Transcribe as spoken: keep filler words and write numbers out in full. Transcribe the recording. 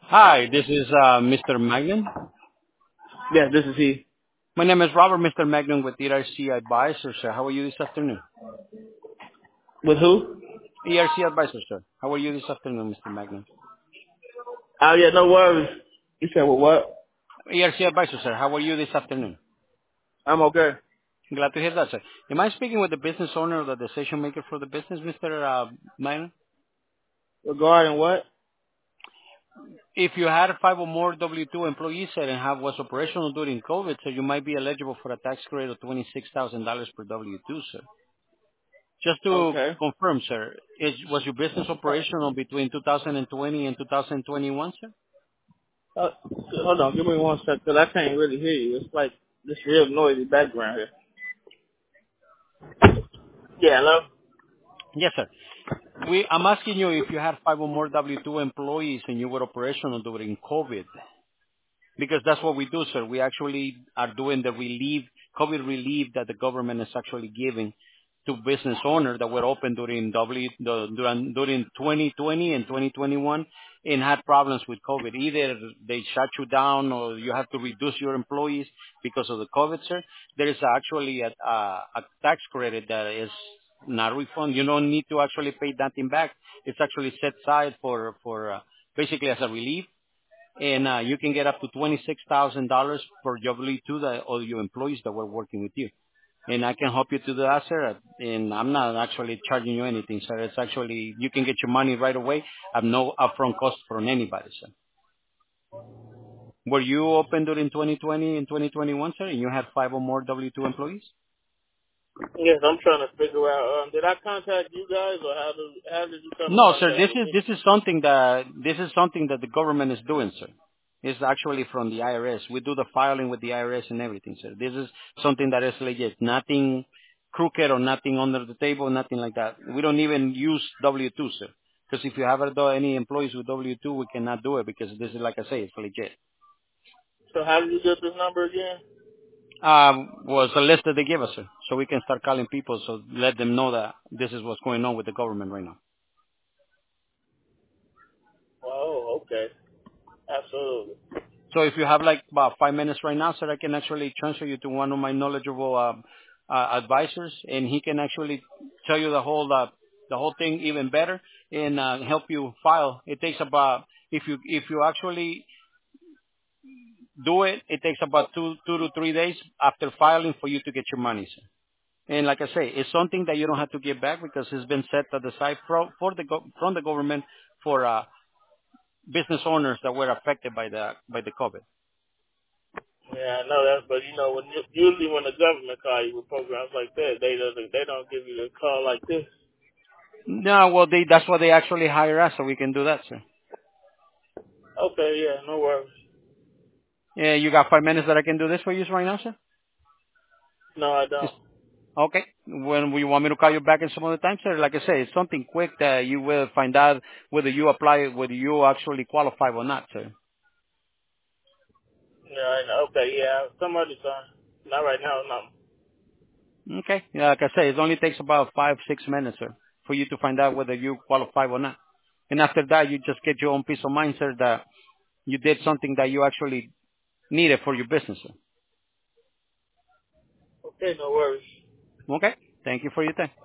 Hi, this is uh, mister Magnan. Yes, this is he. My name is Robert, mister Magnan with E R C Advisors, sir. How are you this afternoon? With who? E R C Advisors, sir. How are you this afternoon, mister Magnan? Oh yeah, no worries. You said with what? E R C Advisors, sir. How are you this afternoon? I'm okay. Glad to hear that, sir. Am I speaking with the business owner or the decision maker for the business, mister Uh, Magnan? Regarding what? If you had five or more W two employees, sir, and have was operational during COVID, so you might be eligible for a tax credit of twenty-six thousand dollars per W two, sir. Just to Okay. confirm, sir, is, was your business operational between two thousand twenty and two thousand twenty-one, sir? Uh, hold on, give me one sec, cause I can't really hear you. It's like this real noisy background here. Yeah, hello. Yes, sir. We, I'm asking you if you had five or more W two employees and you were operational during COVID, because that's what we do, sir. We actually are doing the relief, COVID relief that the government is actually giving to business owners that were open during W, the- during, during twenty twenty and twenty twenty-one and had problems with COVID. Either they shut you down or you have to reduce your employees because of the COVID, sir. There is actually a, a, a tax credit that is not refund. You don't need to actually pay nothing back. It's actually set aside for, for, uh, basically as a relief, and uh, you can get up to twenty-six thousand dollars for W two that all your employees that were working with you. And I can help you to do that, sir. And I'm not actually charging you anything, sir. It's actually, you can get your money right away at no upfront cost from anybody, sir. Were you open during twenty twenty and twenty twenty-one, sir, and you had five or more W two employees? Yes, I'm trying to figure out. Um, did I contact you guys, or how did how did you come in No, sir. contact This with is me? this is something that this is something that the government is doing, sir. It's actually from the I R S. We do the filing with the I R S and everything, sir. This is something that is legit. Nothing crooked or nothing under the table, nothing like that. We don't even use W two, sir. Because if you have any employees with W two, we cannot do it because this is, like I say, it's legit. So how did you get this number again? Um, was a list that they give us, sir. So we can start calling people, so let them know that this is what's going on with the government right now. Oh, okay. Absolutely. So if you have like about five minutes right now, sir, I can actually transfer you to one of my knowledgeable um, uh, advisors, and he can actually tell you the whole uh, the whole thing even better and uh, help you file. It takes about if you if you actually do it, it takes about two two to three days after filing for you to get your money, sir. And like I say, it's something that you don't have to give back because it's been set at the side for, for the go- from the government for uh, business owners that were affected by the by the COVID. Yeah, I know that, but you know, when usually when the government call you with programs like that, they don't they don't give you a call like this. No, well, they, that's why they actually hire us, so we can do that, sir. Okay, yeah, no worries. Yeah, you got five minutes that I can do this for you right now, sir? No, I Just, don't. okay. When we want me to call you back in some other time, sir, like I say, it's something quick that you will find out whether you apply, whether you actually qualify or not, sir. Yeah, I know. Okay, yeah, some other time. Not right now, no. Okay. Yeah, like I say, it only takes about five, six minutes, sir, for you to find out whether you qualify or not. And after that, you just get your own peace of mind, sir, that you did something that you actually needed for your business, sir. Okay, no worries. Okay. Thank you for your time.